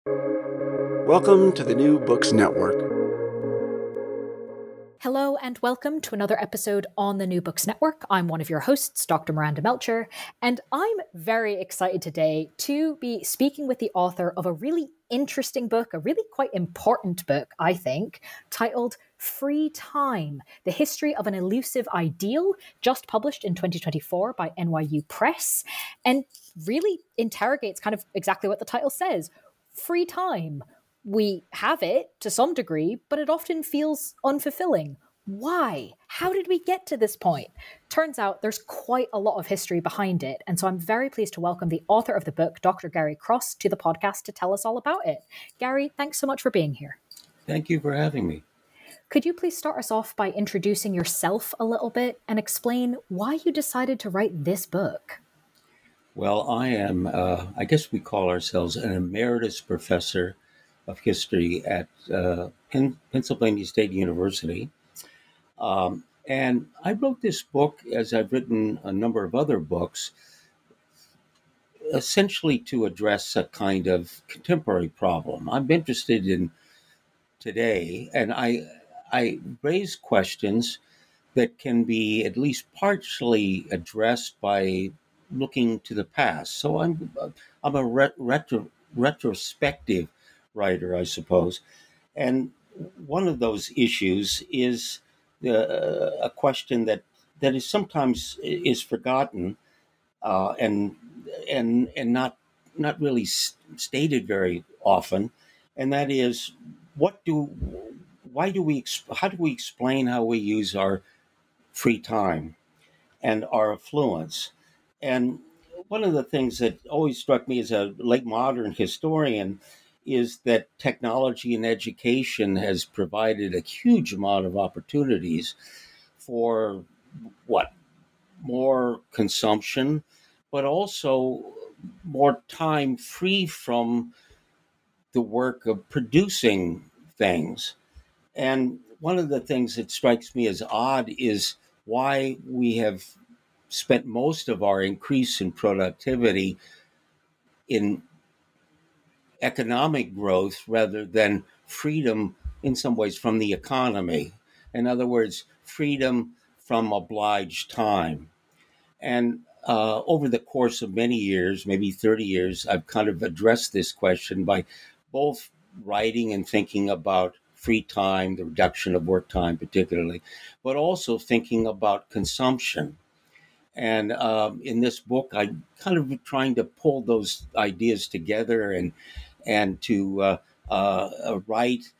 Welcome to the New Books Network. Hello and welcome to another episode on the New Books Network. I'm one of your hosts, Dr. Miranda Melcher, and I'm very excited today to be speaking with the author of a really interesting book, a really quite important book, I think, titled Free Time, The History of an Elusive Ideal, just published in 2024 by NYU Press, and really interrogates kind of exactly what the title says, free time. We have it to some degree, but it often feels unfulfilling. Why? How did we get to this point? Turns out there's quite a lot of history behind it. And so I'm very pleased to welcome the author of the book, Dr. Gary Cross, to the podcast to tell us all about it. Gary, thanks so much for being here. Thank you for having me. Could you please start us off by introducing yourself a little bit and explain why you decided to write this book? Well, I am, I guess we call ourselves an emeritus professor of history at Pennsylvania State University. And I wrote this book, as I've written a number of other books, essentially to address a kind of contemporary problem. I'm interested in today, and I raise questions that can be at least partially addressed by looking to the past. So I'm a retrospective writer, I suppose, and one of those issues is a question that is sometimes is forgotten and not really stated very often, and that is how do we explain how we use our free time and our affluence? And one of the things that always struck me as a late modern historian is that technology and education has provided a huge amount of opportunities for more consumption, but also more time free from the work of producing things. And one of the things that strikes me as odd is why we have spent most of our increase in productivity in economic growth rather than freedom in some ways from the economy. In other words, freedom from obliged time. And over the course of many years, maybe 30 years, I've kind of addressed this question by both writing and thinking about free time, the reduction of work time particularly, but also thinking about consumption. And in this book, I kind of trying to pull those ideas together and to write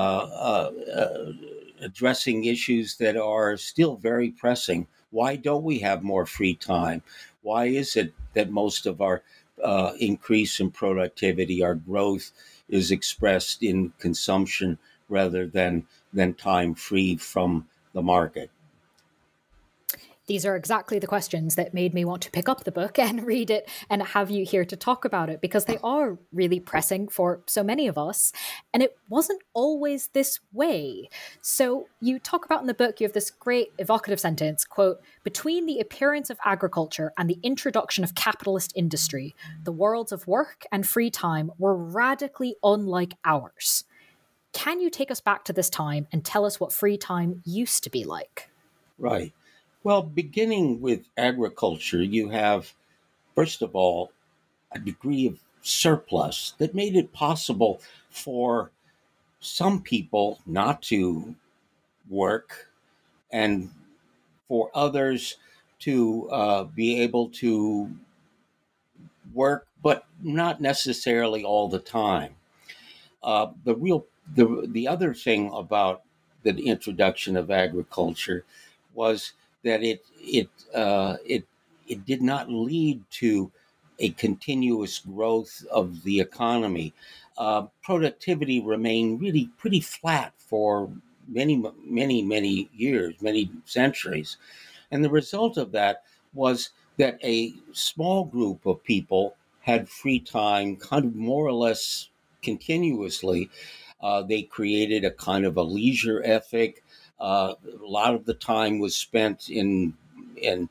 addressing issues that are still very pressing. Why don't we have more free time? Why is it that most of our increase in productivity, our growth, is expressed in consumption rather than time free from the market? These are exactly the questions that made me want to pick up the book and read it and have you here to talk about it, because they are really pressing for so many of us. And it wasn't always this way. So you talk about in the book, you have this great evocative sentence, quote, "Between the appearance of agriculture and the introduction of capitalist industry, the worlds of work and free time were radically unlike ours." Can you take us back to this time and tell us what free time used to be like? Right. Well, beginning with agriculture, you have, first of all, a degree of surplus that made it possible for some people not to work and for others to be able to work, but not necessarily all the time. The other thing about the introduction of agriculture was that it did not lead to a continuous growth of the economy. Productivity remained really pretty flat for many years, many centuries. And the result of that was that a small group of people had free time kind of more or less continuously. They created a kind of a leisure ethic. A lot of the time was spent in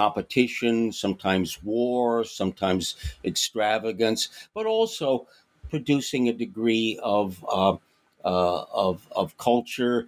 competition, sometimes war, sometimes extravagance, but also producing a degree of culture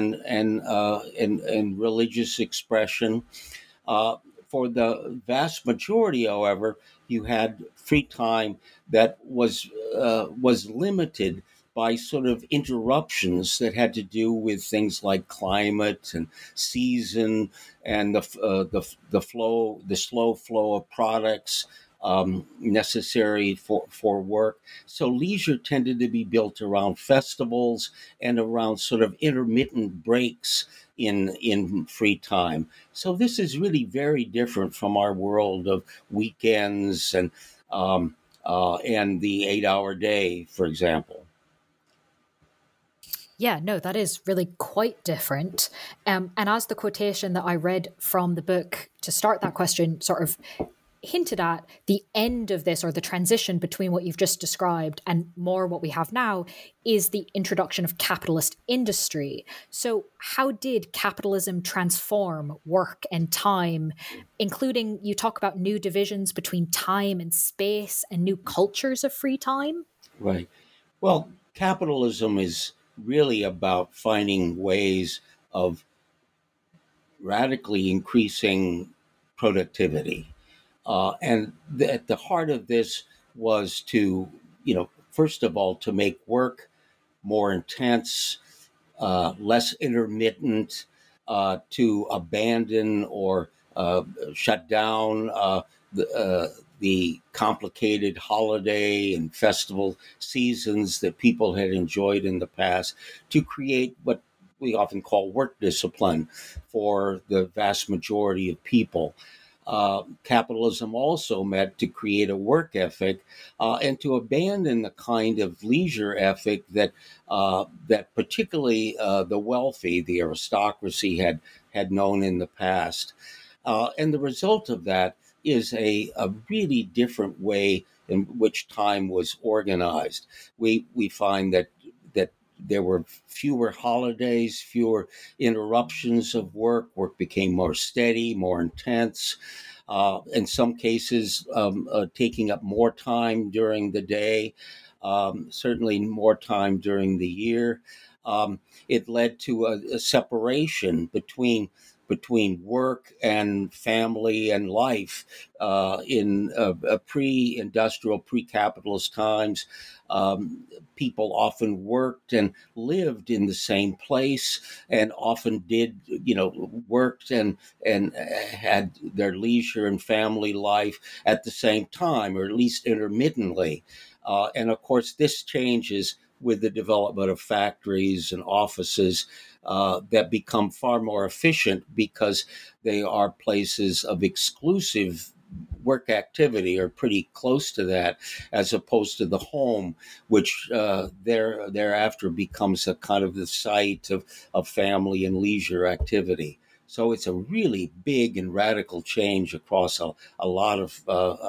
and religious expression. Uh, for the vast majority, however, you had free time that was limited by sort of interruptions that had to do with things like climate and season and the slow flow of products necessary for work. So leisure tended to be built around festivals and around sort of intermittent breaks in free time. So this is really very different from our world of weekends and the 8-hour day, for example. Yeah, no, that is really quite different. And as the quotation that I read from the book to start that question sort of hinted at, the end of this, or the transition between what you've just described and more what we have now, is the introduction of capitalist industry. So how did capitalism transform work and time, including, you talk about new divisions between time and space and new cultures of free time? Right. Well, capitalism is really about finding ways of radically increasing productivity. At the heart of this was to, first of all, to make work more intense, less intermittent, to abandon or shut down the complicated holiday and festival seasons that people had enjoyed in the past, to create what we often call work discipline for the vast majority of people. Capitalism also meant to create a work ethic and to abandon the kind of leisure ethic that particularly the wealthy, the aristocracy, had known in the past. And the result of that is a really different way in which time was organized. We find that there were fewer holidays, fewer interruptions of work. Work became more steady, more intense. In some cases, taking up more time during the day, certainly more time during the year. It led to a separation between work and family and life in pre-industrial, pre-capitalist times. People often worked and lived in the same place, and often worked and had their leisure and family life at the same time, or at least intermittently. And of course, this changes with the development of factories and offices that become far more efficient because they are places of exclusive work activity, or pretty close to that, as opposed to the home, which thereafter becomes a kind of the site of family and leisure activity. So it's a really big and radical change across a lot of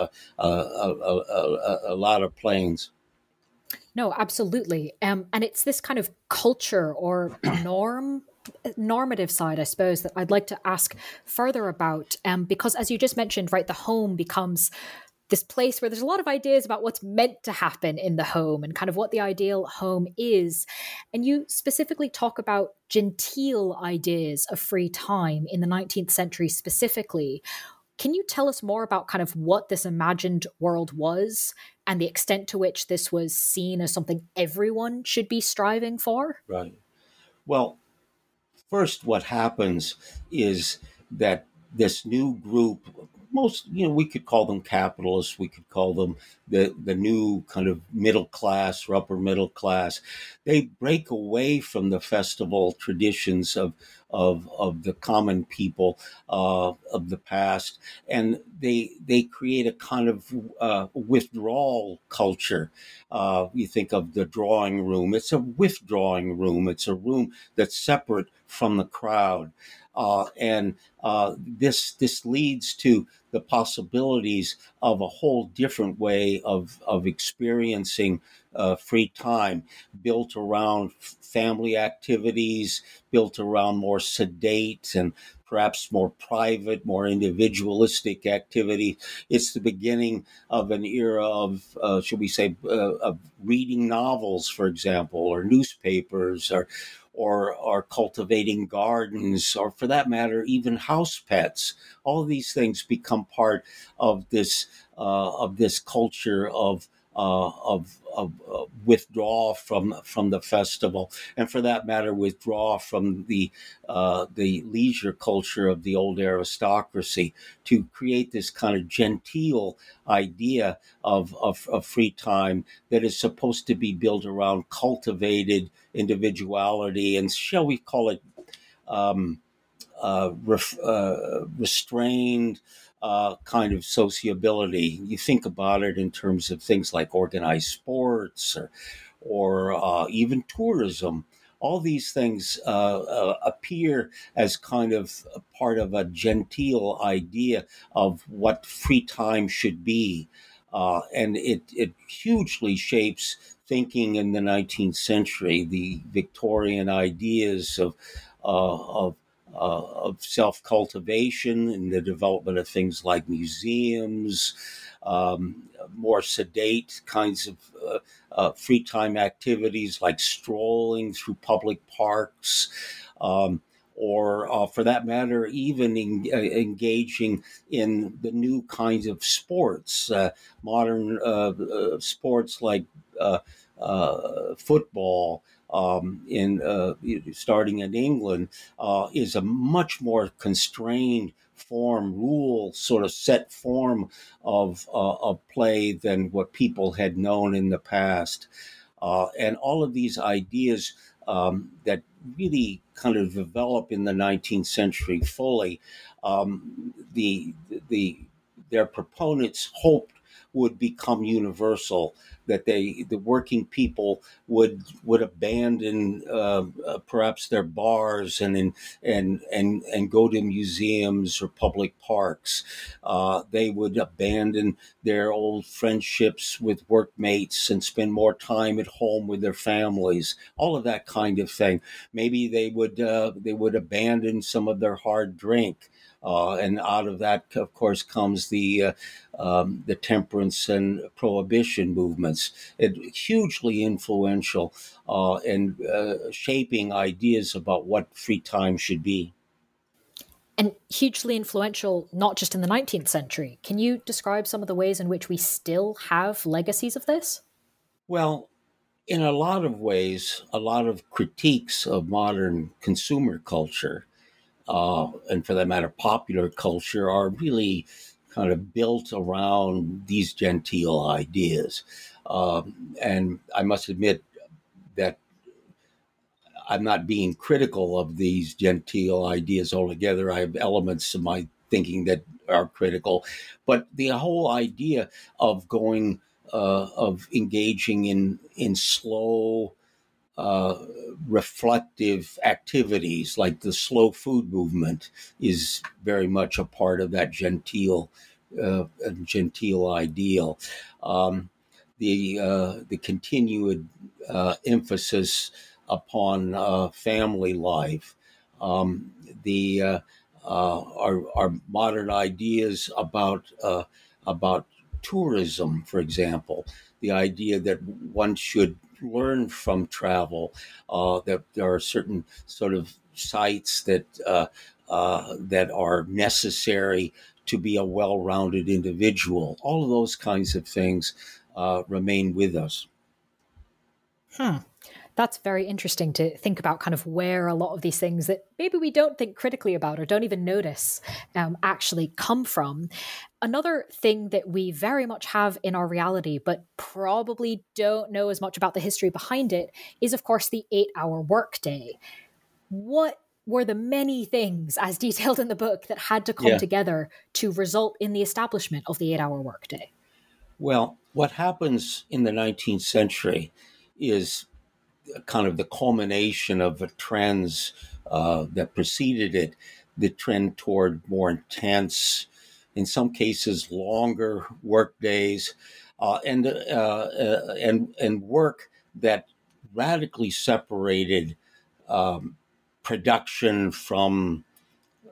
a lot of planes. No, absolutely. And it's this kind of culture or normative side, I suppose, that I'd like to ask further about. Because as you just mentioned, right, the home becomes this place where there's a lot of ideas about what's meant to happen in the home and kind of what the ideal home is. And you specifically talk about genteel ideas of free time in the 19th century specifically. Can you tell us more about kind of what this imagined world was and the extent to which this was seen as something everyone should be striving for? Right. Well, first, what happens is that this new group, we could call them capitalists, we could call them the new kind of middle class or upper middle class. They break away from the festival traditions of the common people of the past, and they create a kind of withdrawal culture. You think of the drawing room; it's a withdrawing room. It's a room that's separate from the crowd. This leads to the possibilities of a whole different way of experiencing free time, built around family activities, built around more sedate and perhaps more private, more individualistic activity. It's the beginning of an era of, shall we say, of reading novels, for example, or newspapers, or cultivating gardens, or for that matter, even house pets. All of these things become part of this culture of withdraw from the festival, and for that matter, withdraw from the leisure culture of the old aristocracy, to create this kind of genteel idea of free time that is supposed to be built around cultivated individuality, and shall we call it restrained kind of sociability. You think about it in terms of things like organized sports, or even tourism. All these things appear as kind of a part of a genteel idea of what free time should be. And it hugely shapes thinking in the 19th century, the Victorian ideas of self-cultivation and the development of things like museums, more sedate kinds of free time activities like strolling through public parks, or for that matter, even engaging in the new kinds of sports, modern sports like football, starting in England, is a much more constrained rule sort of set form of play than what people had known in the past. And all of these ideas that really kind of develop in the 19th century fully, their proponents hoped would become universal, that the working people would abandon perhaps their bars and go to museums or public parks. They would abandon their old friendships with workmates and spend more time at home with their families. All of that kind of thing. Maybe they would abandon some of their hard drink. And out of that, of course, comes the temperance and prohibition movements. Hugely influential and shaping ideas about what free time should be. And hugely influential, not just in the 19th century. Can you describe some of the ways in which we still have legacies of this? Well, in a lot of ways, a lot of critiques of modern consumer culture, and for that matter, popular culture, are really kind of built around these genteel ideas. And I must admit that I'm not being critical of these genteel ideas altogether. I have elements of my thinking that are critical, but the whole idea of of engaging in slow, reflective activities like the slow food movement is very much a part of that genteel ideal. The continued emphasis upon family life, the our modern ideas about tourism, for example, the idea that one should learn from travel, that there are certain sort of sites that are necessary to be a well-rounded individual. All of those kinds of things remain with us. That's very interesting to think about, kind of where a lot of these things that maybe we don't think critically about or don't even notice actually come from. Another thing that we very much have in our reality, but probably don't know as much about the history behind it, is, of course, the 8-hour workday. What were the many things, as detailed in the book, that had to come together to result in the establishment of the 8-hour workday? Well, what happens in the 19th century is kind of the culmination of the trends that preceded it, the trend toward more intense, in some cases longer work days, and work that radically separated production from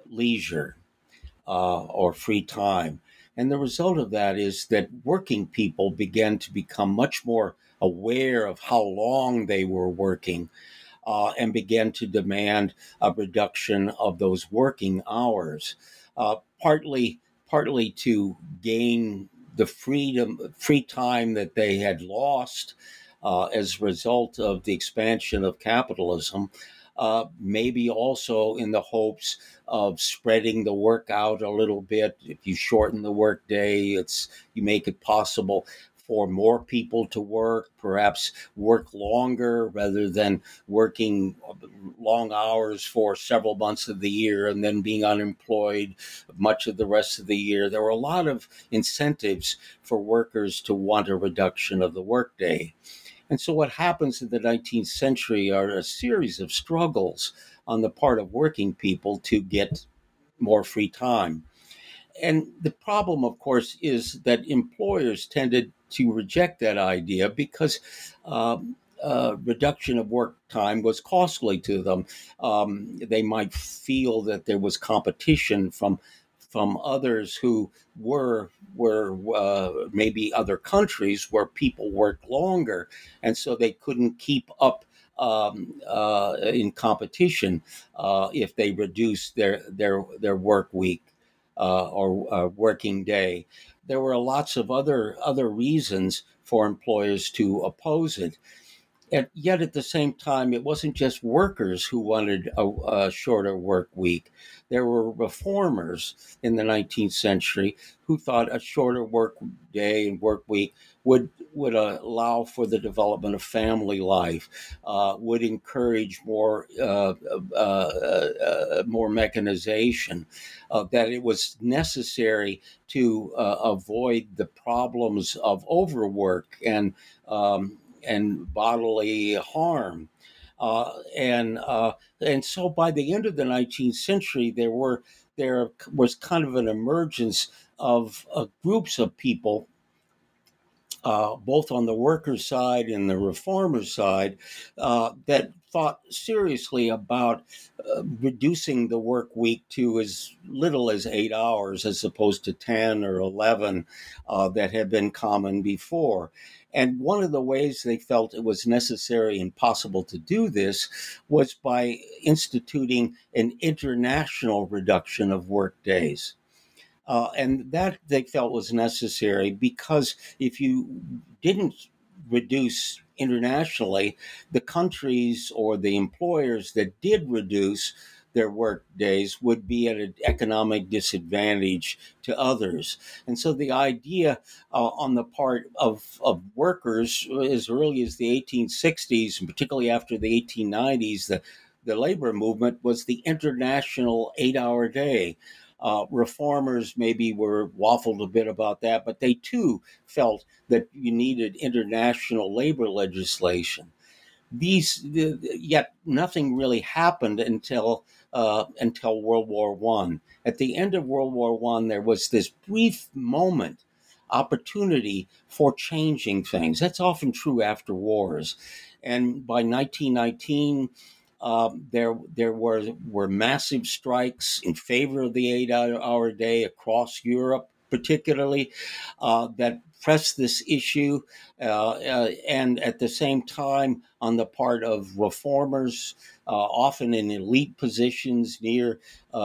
leisure or free time. And the result of that is that working people began to become much more aware of how long they were working and began to demand a reduction of those working hours, partly to gain the free time that they had lost as a result of the expansion of capitalism. Maybe also in the hopes of spreading the work out a little bit. If you shorten the workday, you make it possible for more people to work, perhaps work longer rather than working long hours for several months of the year and then being unemployed much of the rest of the year. There were a lot of incentives for workers to want a reduction of the workday. And so what happens in the 19th century are a series of struggles on the part of working people to get more free time. And the problem, of course, is that employers tended to reject that idea because reduction of work time was costly to them. They might feel that there was competition from others who were maybe other countries where people worked longer, and so they couldn't keep up in competition if they reduced their work week or working day. There were lots of other reasons for employers to oppose it. And yet at the same time, it wasn't just workers who wanted a shorter work week. There were reformers in the 19th century who thought a shorter work day and work week would allow for the development of family life, would encourage more mechanization, that it was necessary to avoid the problems of overwork and bodily harm. And so by the end of the 19th century, there was kind of an emergence of groups of people, both on the workers' side and the reformers' side, that thought seriously about reducing the work week to as little as 8 hours as opposed to 10 or 11 that had been common before. And one of the ways they felt it was necessary and possible to do this was by instituting an international reduction of work days. And that they felt was necessary because if you didn't reduce internationally, the countries or the employers that did reduce their work days would be at an economic disadvantage to others. And so the idea on the part of workers as early as the 1860s, and particularly after the 1890s, the labor movement was the international 8-hour day. Reformers maybe were waffled a bit about that, but they too felt that you needed international labor legislation. Yet nothing really happened until World War I. At the end of World War I, there was this brief opportunity for changing things. That's often true after wars. And by 1919, there were massive strikes in favor of the 8-hour day across Europe, particularly, that pressed this issue, and at the same time, on the part of reformers, often in elite positions near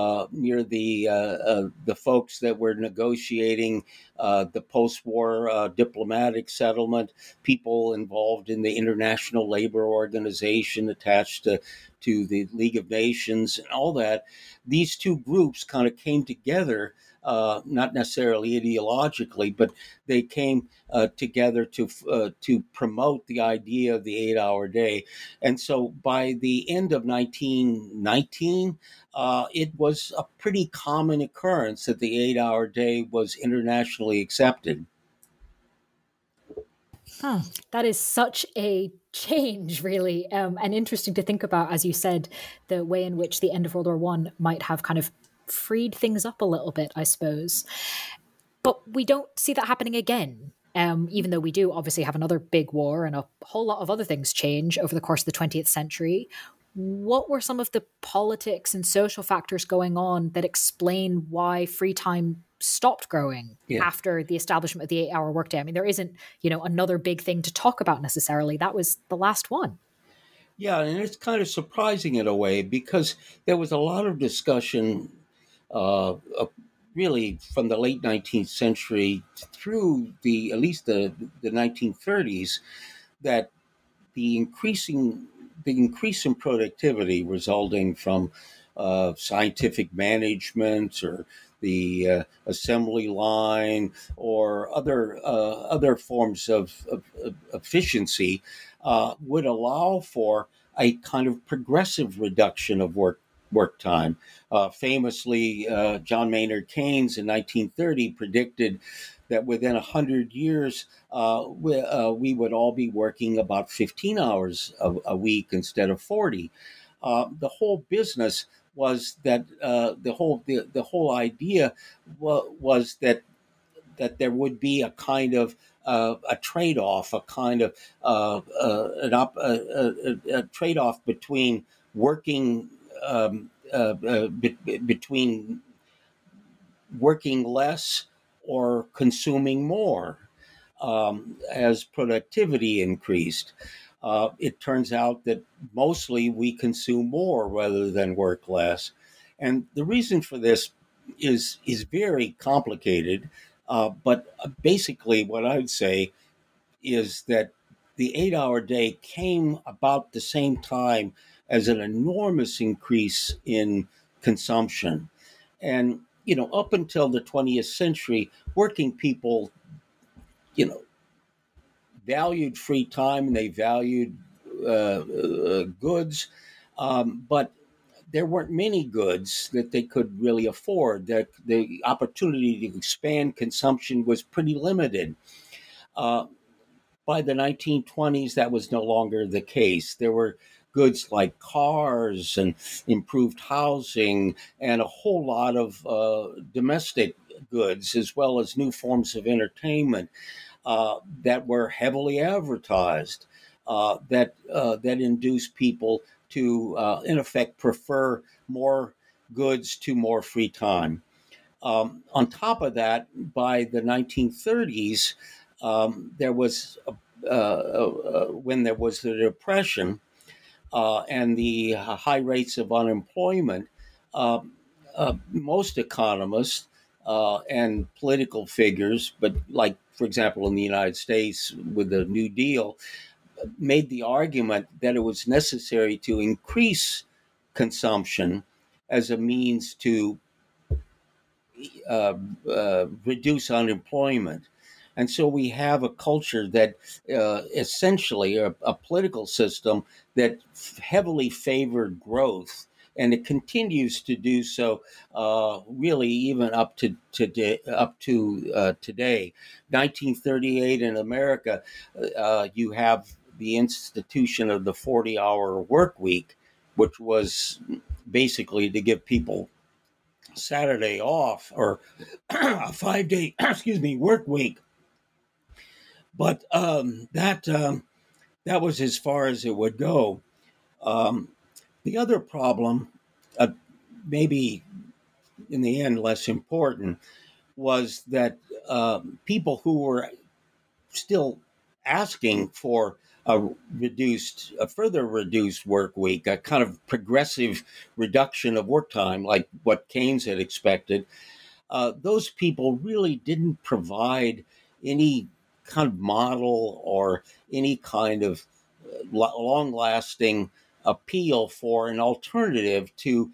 the folks that were negotiating the post-war diplomatic settlement, people involved in the International Labor Organization attached to the League of Nations and all that. These two groups kind of came together, not necessarily ideologically, but they came together to promote the idea of the 8-hour day. And so by the end of 1919, it was a pretty common occurrence that the 8-hour day was internationally accepted. That is such a change, really, and interesting to think about, as you said, the way in which the end of World War I might have kind of freed things up a little bit, I suppose. But we don't see that happening again, even though we do obviously have another big war and a whole lot of other things change over the course of the 20th century. what were some of the politics and social factors going on that explain why free time stopped growing Yeah. after the establishment of the 8-hour workday? I mean, there isn't, another big thing to talk about necessarily. That was the last one. Yeah, and it's kind of surprising in a way because there was a lot of discussion, really from the late 19th century through at least the 1930s, that the increase in productivity resulting from scientific management or the assembly line or other forms of efficiency would allow for a kind of progressive reduction of work time. Famously, John Maynard Keynes in 1930 predicted that within 100 years, we would all be working about 15 hours a week instead of 40. The whole business was that the whole idea was that there would be a kind of a trade-off, a kind of a trade-off between working between working less or consuming more as productivity increased. It turns out that mostly we consume more rather than work less. And the reason for this is very complicated. But basically, what I would say is that the 8-hour day came about the same time as an enormous increase in consumption. And, up until the 20th century, working people, you know, valued free time and they valued goods, but there weren't many goods that they could really afford. That the opportunity to expand consumption was pretty limited. Uh, by the 1920s, that was no longer the case. There were goods like cars and improved housing and a whole lot of domestic goods, as well as new forms of entertainment that were heavily advertised, that induced people to, in effect, prefer more goods to more free time. On top of that, by the 1930s, there was when there was the Depression and the high rates of unemployment, most economists and political figures, but like, for example, in the United States with the New Deal, made the argument that it was necessary to increase consumption as a means to reduce unemployment. And so we have a culture that essentially a political system that heavily favored growth, and it continues to do so, really even up to today. 1938 in America, you have the institution of the 40-hour work week, which was basically to give people Saturday off or a 5-day work week. But that was as far as it would go. Um, the other problem, uh, maybe in the end less important, was that people who were still asking for a further reduced work week, a kind of progressive reduction of work time, like what Keynes had expected, those people really didn't provide any kind of model or any kind of long-lasting appeal for an alternative to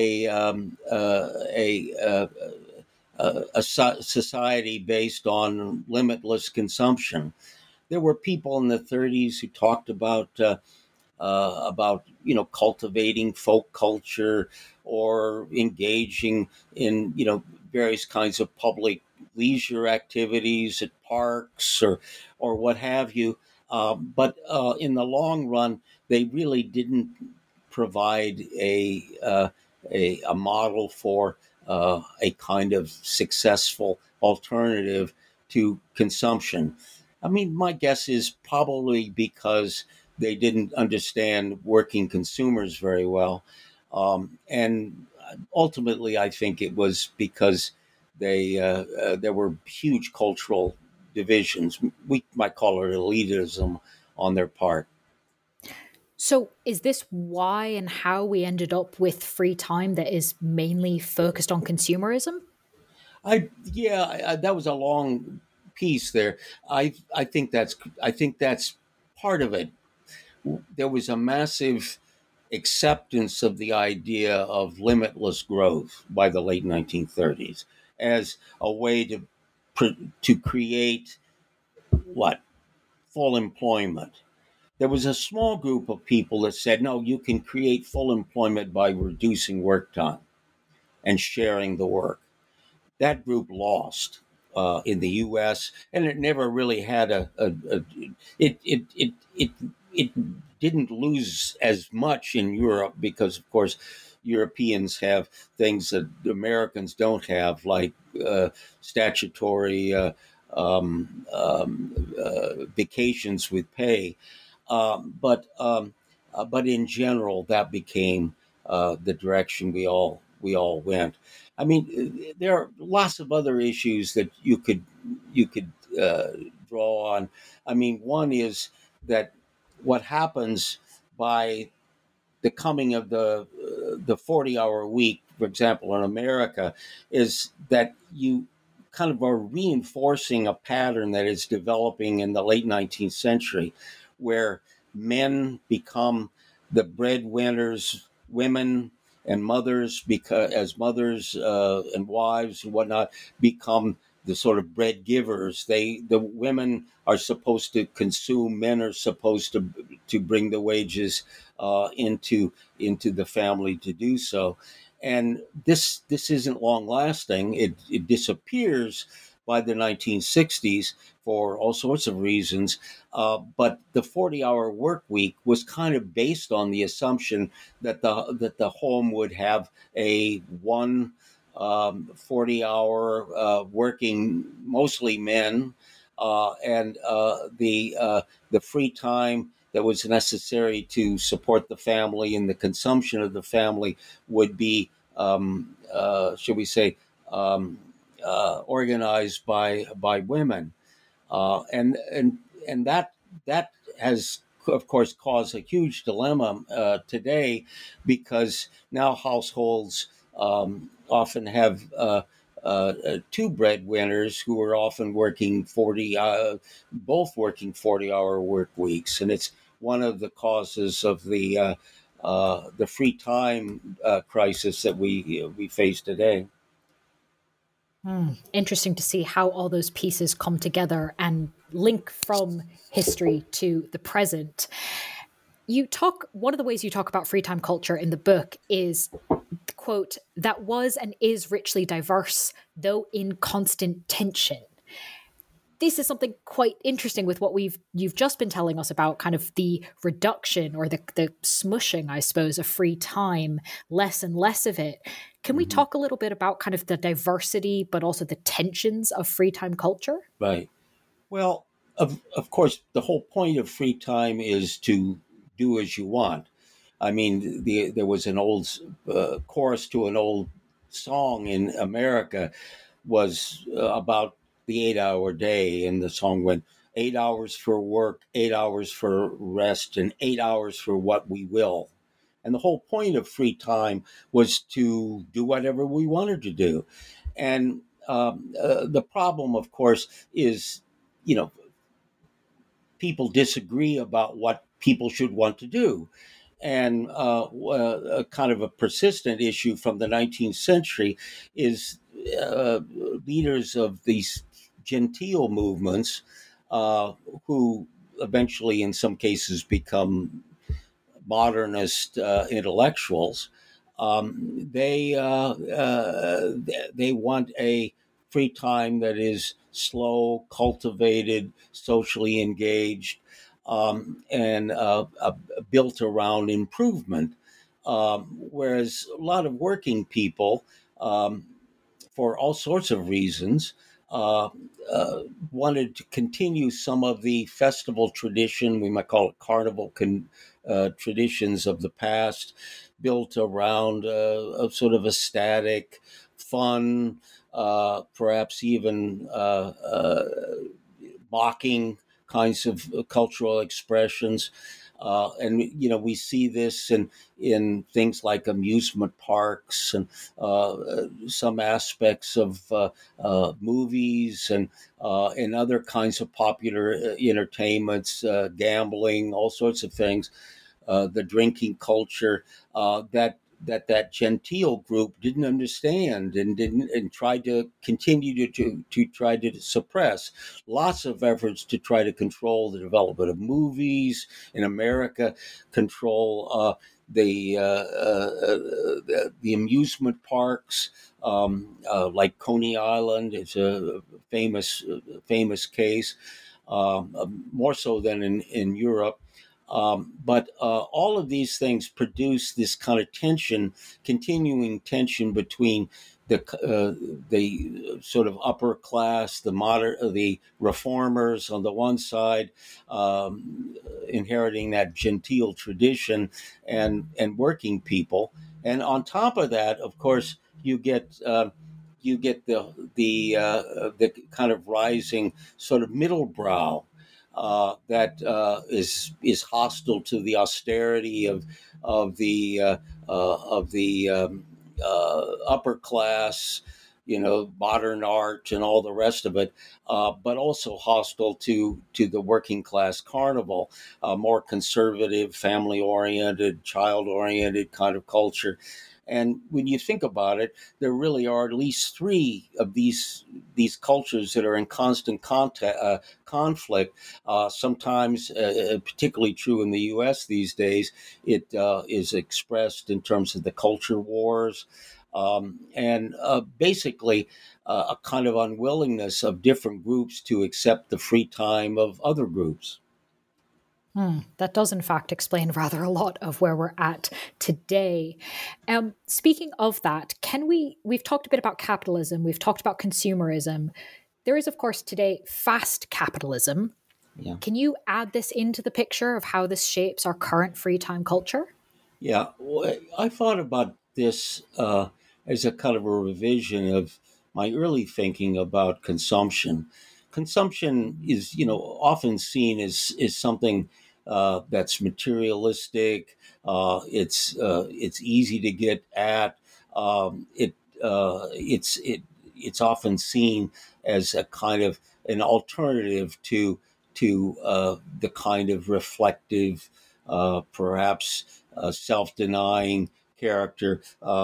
a society based on limitless consumption. There were people in the 30s who talked about cultivating folk culture or engaging in various kinds of public leisure activities at parks or what have you. But in the long run, they really didn't provide a model for a kind of successful alternative to consumption. I mean, my guess is probably because they didn't understand working consumers very well. And ultimately, I think it was because there were huge cultural divisions. We might call it elitism on their part. So, is this why and how we ended up with free time that is mainly focused on consumerism? That was a long piece there. I think that's part of it. There was a massive acceptance of the idea of limitless growth by the late 1930s as a way to create what full employment. There was a small group of people that said, no, you can create full employment by reducing work time and sharing the work. That group lost in the U.S., and it never really had it didn't lose as much in Europe because, of course, Europeans have things that Americans don't have, like statutory vacations with pay. But in general, that became the direction we all went. I mean, there are lots of other issues that you could draw on. I mean, one is that what happens by the coming of the 40-hour week, for example, in America, is that you kind of are reinforcing a pattern that is developing in the late 19th century, where men become the breadwinners, women and mothers, because as mothers and wives and whatnot become the sort of bread givers. The women are supposed to consume, men are supposed to bring the wages into the family to do so. And this isn't long lasting. It disappears by the 1960s for all sorts of reasons. But the 40-hour work week was kind of based on the assumption that the home would have a one 40-hour working, mostly men, and the free time that was necessary to support the family and the consumption of the family would be, should we say, organized by women, and that has, of course, caused a huge dilemma today, because now households often have two breadwinners who are often working both working 40-hour work weeks, and it's one of the causes of the free time crisis that we face today. Interesting to see how all those pieces come together and link from history to the present. One of the ways you talk about free time culture in the book is, quote, that was and is richly diverse, though in constant tension. This is something quite interesting with what you've just been telling us about, kind of the reduction or the smushing, I suppose, of free time, less and less of it. Can we talk a little bit about kind of the diversity, but also the tensions of free time culture? Right. Well, of course, the whole point of free time is to do as you want. I mean, there was an old chorus to an old song in America was about the 8-hour day, and the song went 8 hours for work, 8 hours for rest, and 8 hours for what we will. And the whole point of free time was to do whatever we wanted to do. And the problem, of course, is, you know, people disagree about what people should want to do. And a kind of a persistent issue from the 19th century is leaders of these genteel movements, who eventually, in some cases, become modernist intellectuals. They want a free time that is slow, cultivated, socially engaged, and built around improvement. Whereas a lot of working people, for all sorts of reasons, uh, wanted to continue some of the festival tradition, we might call it carnival traditions of the past, built around a sort of a static, fun, perhaps even mocking kinds of cultural expressions. And we see this in things like amusement parks and some aspects of movies and other kinds of popular entertainments, gambling, all sorts of things. The drinking culture that genteel group didn't understand and tried to continue to try to suppress. Lots of efforts to try to control the development of movies in America, control the amusement parks, like Coney Island. It's a famous case, more so than in Europe. But all of these things produce this kind of tension, continuing tension between the sort of upper class, the reformers on the one side, inheriting that genteel tradition, and working people, and on top of that, of course, you get the kind of rising sort of middle brow that is hostile to the austerity of the upper class, modern art and all the rest of it, but also hostile to the working class carnival, more conservative, family oriented, child oriented kind of culture. And when you think about it, there really are at least three of these cultures that are in constant conflict. Sometimes, particularly true in the U.S. these days, it is expressed in terms of the culture wars, and basically a kind of unwillingness of different groups to accept the free time of other groups. That does, in fact, explain rather a lot of where we're at today. Speaking of that, we've talked a bit about capitalism, we've talked about consumerism. There is, of course, today fast capitalism. Yeah. Can you add this into the picture of how this shapes our current free time culture? Yeah, well, I thought about this as a kind of a revision of my early thinking about consumption. Consumption is, often seen as something that's materialistic. It's easy to get at. It's often seen as a kind of an alternative to the kind of reflective, perhaps self-denying character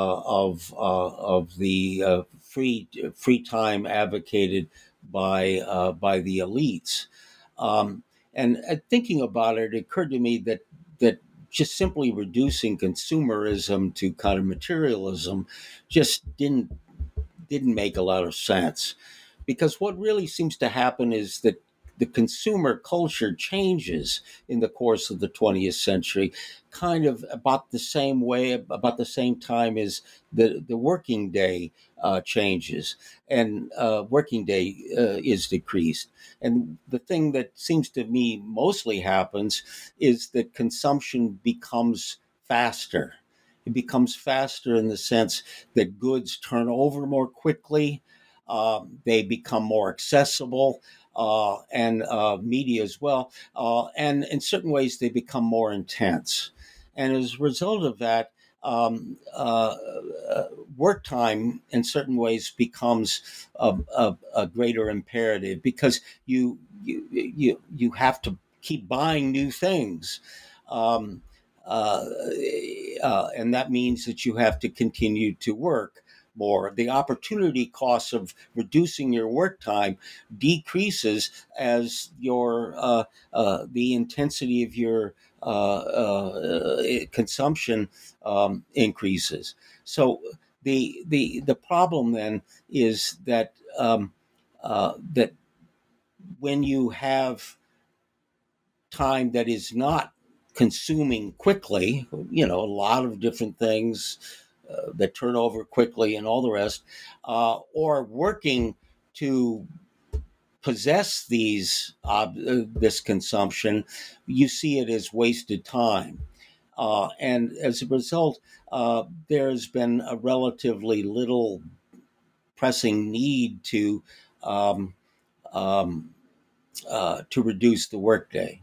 of the free time advocated by the elites. And thinking about it, it occurred to me that just simply reducing consumerism to kind of materialism just didn't make a lot of sense, because what really seems to happen is that the consumer culture changes in the course of the 20th century, kind of about the same way, about the same time as the working day changes, and working day is decreased. And the thing that seems to me mostly happens is that consumption becomes faster. It becomes faster in the sense that goods turn over more quickly, they become more accessible, and media as well. And in certain ways, they become more intense. And as a result of that, work time in certain ways becomes a greater imperative, because you have to keep buying new things. Um, and that means that you have to continue to work more. The opportunity cost of reducing your work time decreases as the intensity of your consumption increases. So the problem then is that that when you have time that is not consuming quickly, a lot of different things that turn over quickly and all the rest, or working to possess this consumption, you see it as wasted time. And as a result, there's been a relatively little pressing need um, um, to reduce the workday.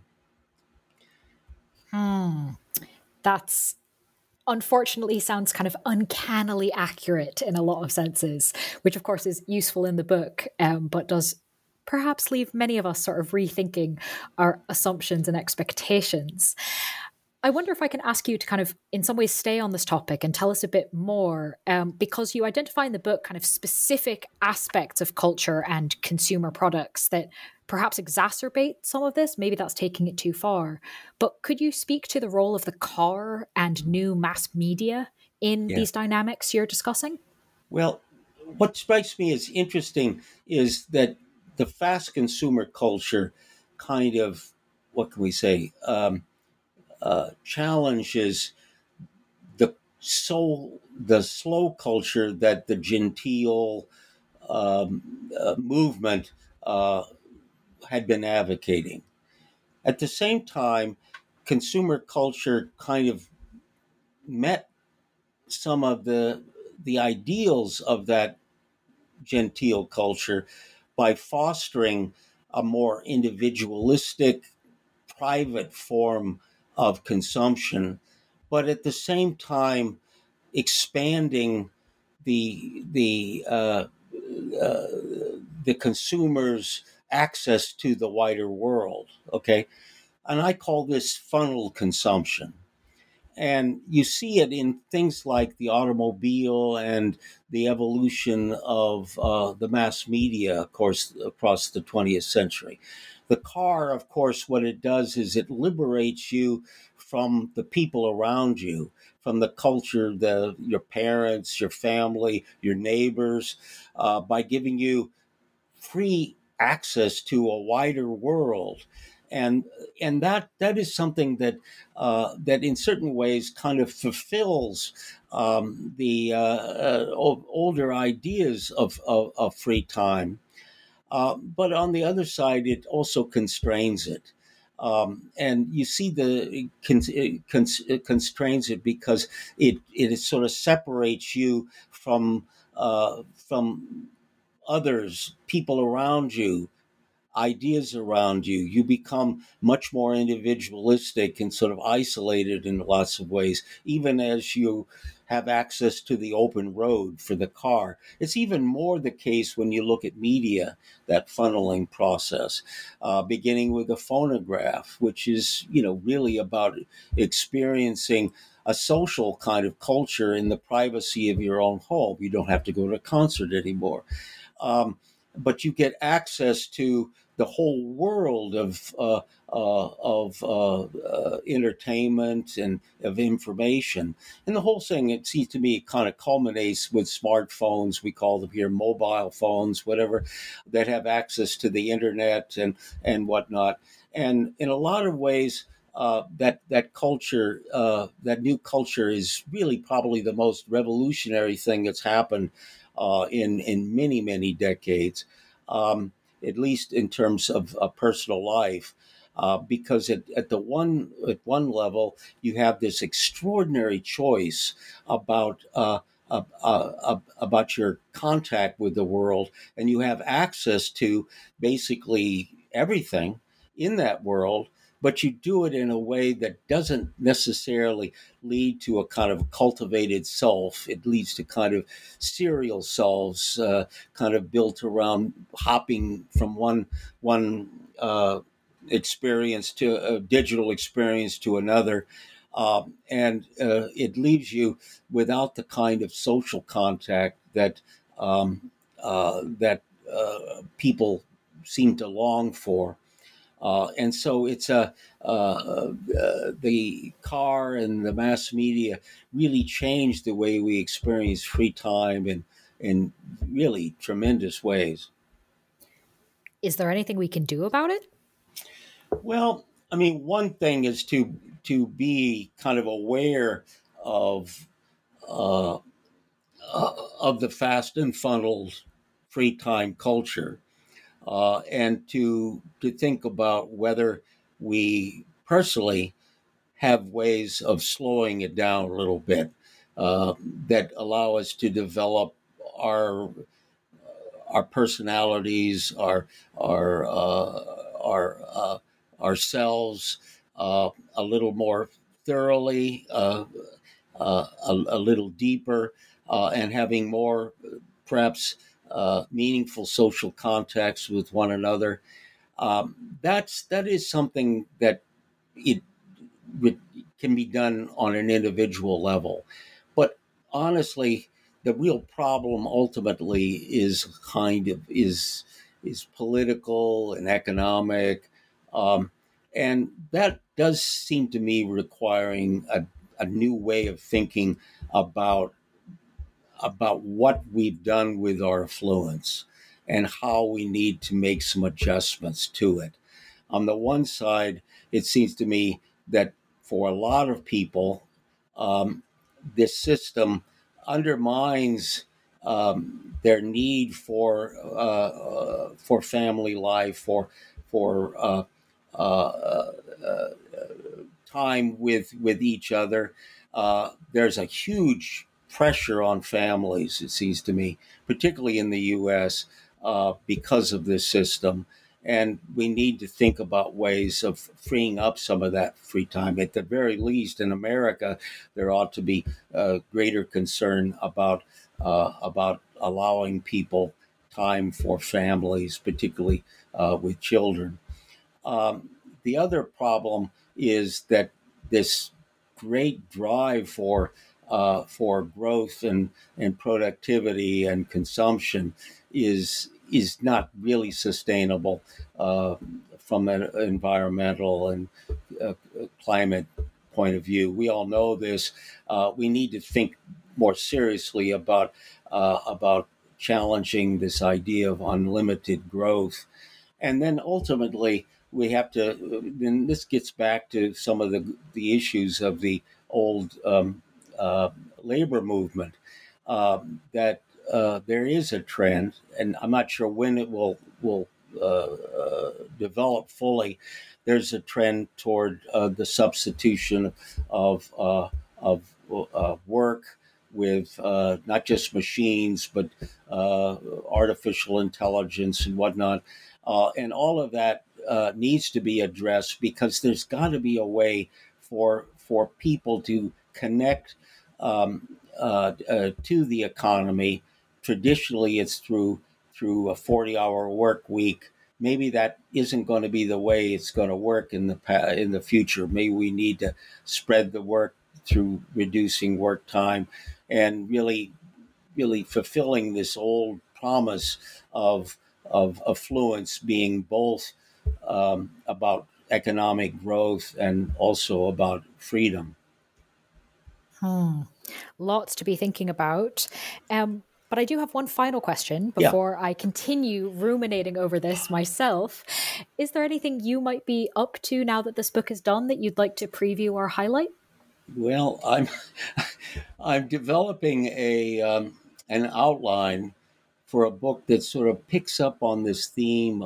That's unfortunately sounds kind of uncannily accurate in a lot of senses, which of course is useful in the book, but does perhaps leave many of us sort of rethinking our assumptions and expectations. I wonder if I can ask you to kind of, in some ways, stay on this topic and tell us a bit more, because you identify in the book kind of specific aspects of culture and consumer products that perhaps exacerbate some of this. Maybe that's taking it too far. But could you speak to the role of the car and new mass media in Yeah. these dynamics you're discussing? Well, what strikes me as interesting is that the fast consumer culture kind of, what can we say, challenges the slow culture that the genteel movement had been advocating. At the same time, consumer culture kind of met some of the ideals of that genteel culture by fostering a more individualistic, private form of consumption, but at the same time expanding the the consumer's access to the wider world. Okay, and I call this funnel consumption. And you see it in things like the automobile and the evolution of the mass media, of course, across the 20th century. The car, of course, what it does is it liberates you from the people around you, from the culture, your parents, your family, your neighbors, by giving you free access to a wider world. And that is something that in certain ways kind of fulfills the older ideas of free time, but on the other side, it also constrains it. And you see it constrains it because it sort of separates you from others, people around you, ideas around you. You become much more individualistic and sort of isolated in lots of ways, even as you have access to the open road for the car. It's even more the case when you look at media, that funneling process, beginning with the phonograph, which is, really about experiencing a social kind of culture in the privacy of your own home. You don't have to go to a concert anymore. But you get access to the whole world of entertainment and of information. And the whole thing, it seems to me, kind of culminates with smartphones. We call them here mobile phones, whatever, that have access to the internet and whatnot. And in a lot of ways, that culture, that new culture, is really probably the most revolutionary thing that's happened in many decades, at least in terms of personal life. Because at one level you have this extraordinary choice about your contact with the world, and you have access to basically everything in that world, but you do it in a way that doesn't necessarily lead to a kind of cultivated self. It leads to kind of serial selves, kind of built around hopping from one experience to a digital experience to another. And it leaves you without the kind of social contact that people seem to long for. And so it's the car and the mass media really changed the way we experience free time in really tremendous ways. Is there anything we can do about it? Well, I mean, one thing is to be kind of aware of uh, of the fast and funneled free time culture, and to think about whether we personally have ways of slowing it down a little bit that allow us to develop our our personalities, our ourselves a little more thoroughly, a little deeper, and having more perhaps meaningful social contacts with one another. That is something that it can be done on an individual level. But honestly, the real problem ultimately is political and economic, um, and that does seem to me requiring a new way of thinking about what we've done with our affluence and how we need to make some adjustments to it. On the one side, it seems to me that for a lot of people, um, this system undermines their need for family life, for time with each other. There's a huge pressure on families, it seems to me, particularly in the U.S. Because of this system. And we need to think about ways of freeing up some of that free time. At the very least, in America, there ought to be greater concern about allowing people time for families, particularly with children. The other problem is that this great drive for growth and productivity and consumption is not really sustainable from an environmental and climate point of view. We all know this. We need to think more seriously about challenging this idea of unlimited growth. And then ultimately, we have to, then this gets back to some of the issues of the old uh, labor movement, that there is a trend, and I'm not sure when it will develop fully. There's a trend toward the substitution of work with not just machines, but artificial intelligence and whatnot. And all of that needs to be addressed because there's got to be a way for people to connect to the economy. Traditionally, it's through a 40-hour work week. Maybe that isn't going to be the way it's going to work in the future. Maybe we need to spread the work through reducing work time and really fulfilling this old promise of affluence being both about economic growth and also about freedom. Lots to be thinking about. But I do have one final question Yeah. before I continue ruminating over this myself. Is there anything you might be up to now that this book is done that you'd like to preview or highlight? Well, I'm developing an outline for a book that sort of picks up on this theme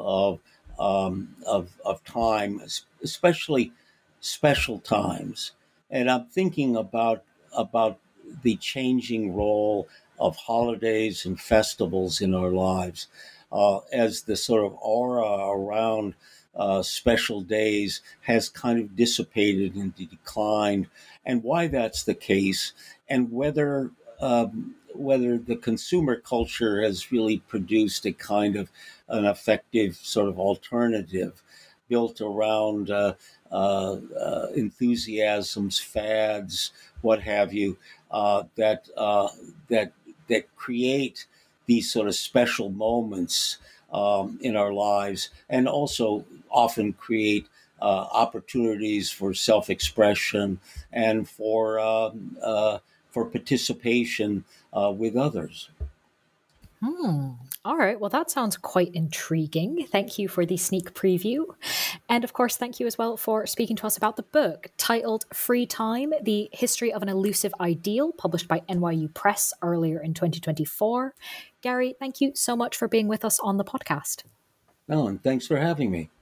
of time, especially special times, and I'm thinking about the changing role of holidays and festivals in our lives, as the sort of aura around special days has kind of dissipated and declined, and why that's the case, and whether the consumer culture has really produced a kind of an effective sort of alternative built around enthusiasms, fads, what have you, that that create these sort of special moments in our lives, and also often create opportunities for self-expression and for participation with others. All right. Well, that sounds quite intriguing. Thank you for the sneak preview. And of course, thank you as well for speaking to us about the book titled Free Time, The History of an Elusive Ideal, published by NYU Press earlier in 2024. Gary, thank you so much for being with us on the podcast. Oh, and thanks for having me.